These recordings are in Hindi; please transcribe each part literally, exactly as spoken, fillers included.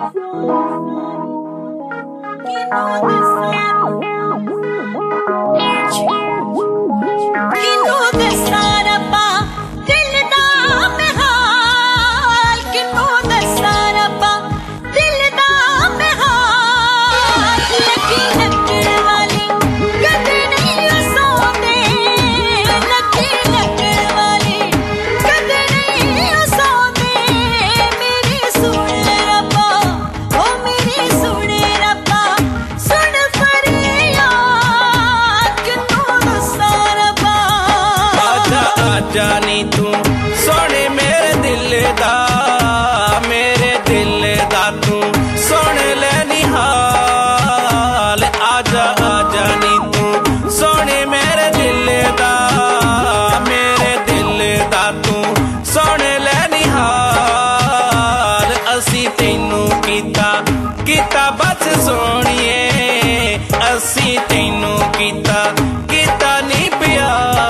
जानी तू सोने मेरे दिल दा, मेरे दिल दा तू सुन लेनी हाल। आजा आजा नी तू सोने मेरे दिल दा, मेरे दिल दा तू सुन लेनी हाल। असी तैनू कीता कीता बस सोनिए, असी तैनू कीता कीता नी प्यार।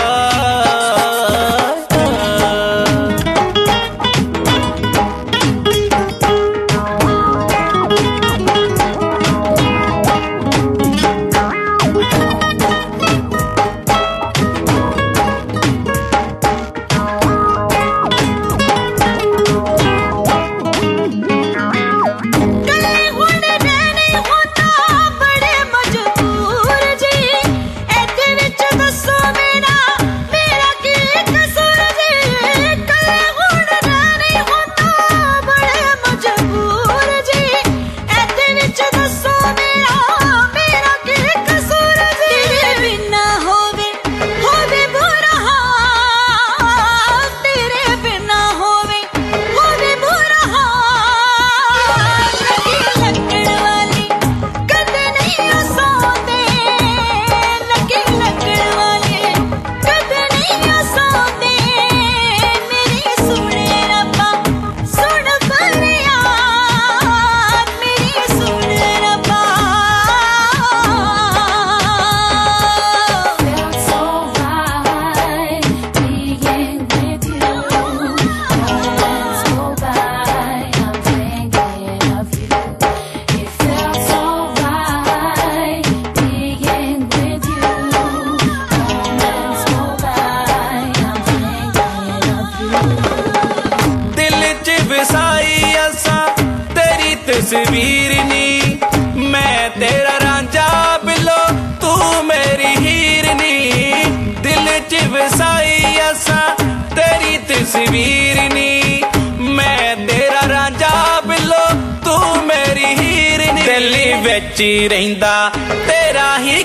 तस्वीर नी मैं तेरा रांझा बिलो, तू मेरी हीरनी। दिल च वसाई असा तेरी तस्वीर नी, मैं तेरा रांझा बिलो, तू मेरी हीरनी। दिल विच रहिंदा तेरा ही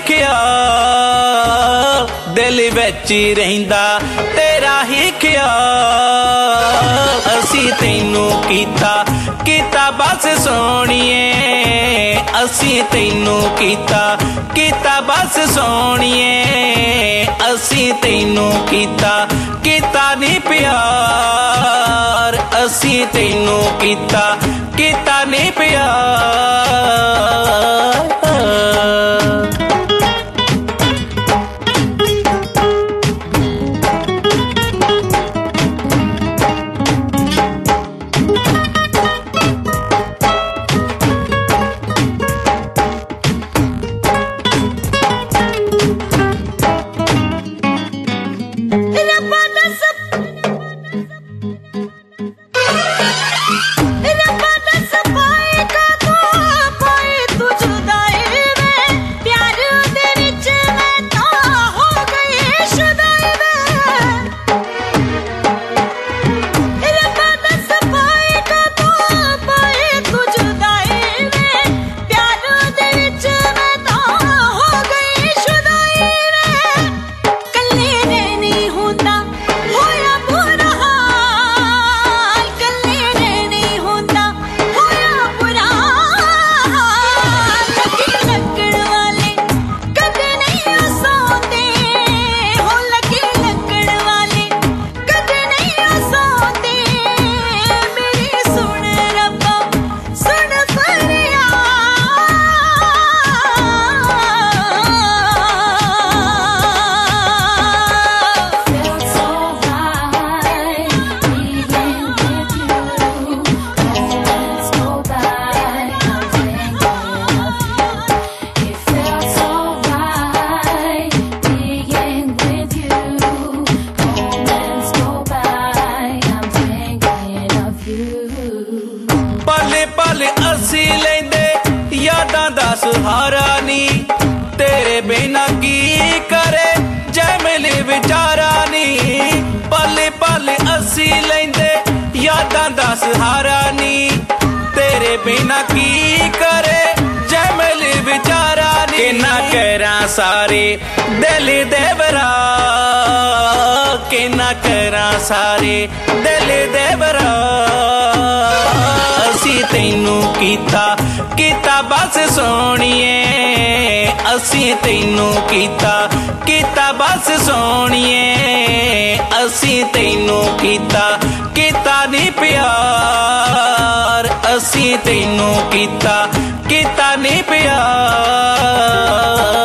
ख्याल, दिल विच रहिंदा तेरा ही ख्याल। असी तैनू कीता कीता बस सोनिए, असी तैनू कीता कीता बस सोनिए। असी तैनू कीता कीता नी प्यार, असी तैनू कीता कीता नी प्यार। रब्बा दस पाएगा तो पाए तू जुदाई पल पल असी लेंदे यादां दा सहारा नी, तेरे बिना की करे जैमिल विचारा नी। पल पल असी लेंदे यादां दा सहारा नी, तेरे बिना की करे जैमिल विचारा नी। कि ना करा सारे दिल देवरा, कि ना करा सारे दिल देवरा। असी तैनू कीता कीता बस सोहणिए, असी तैनू कीता कीता बस सोहणिए। असी तैनू कीता कीता नी प्यार, असी तैनू कीता कीता नी प्यार।